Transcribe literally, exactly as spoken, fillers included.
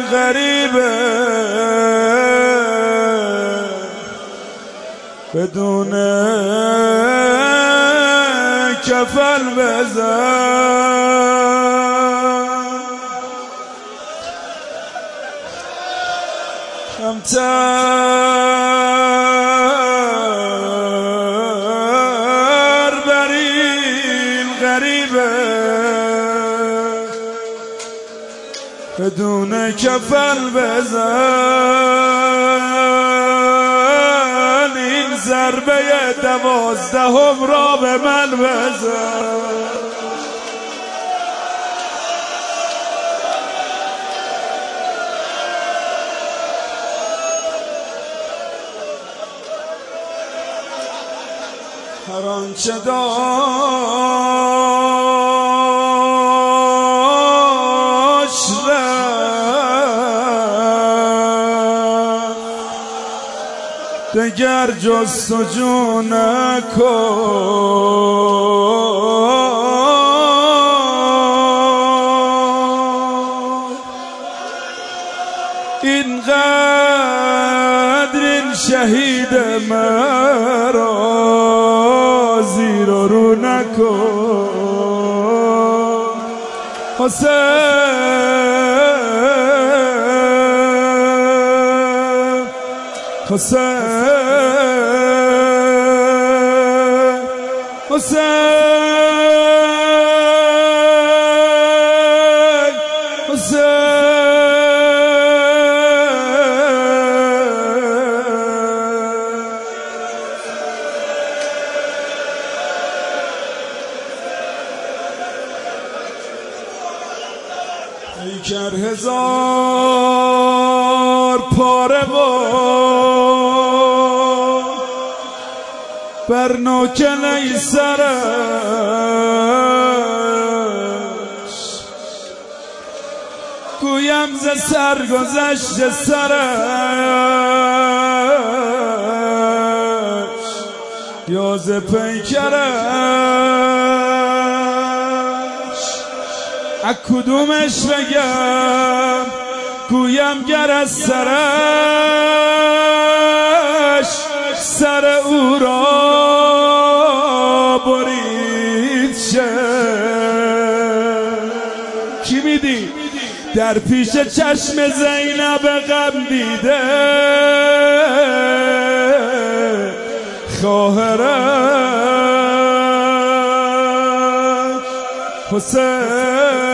غریبه بدون کفن بزن کمتر بری غریبه بدون کفن بزن این ضربه دوازدهم را به من بزن هر آنچه دگر جستجو نکن اینقدر این شهید مرا زیر و رو نکن حسین حسین حسین پیکر هزار پاره و بر نوکلای سرش گویم ز سرگذشت سرش یا ز پیکرش از کدومش بگم گویم گر از سرش سر او را برید شه کی میدی در پیش چشم زینب غم دیده خواهرش حسین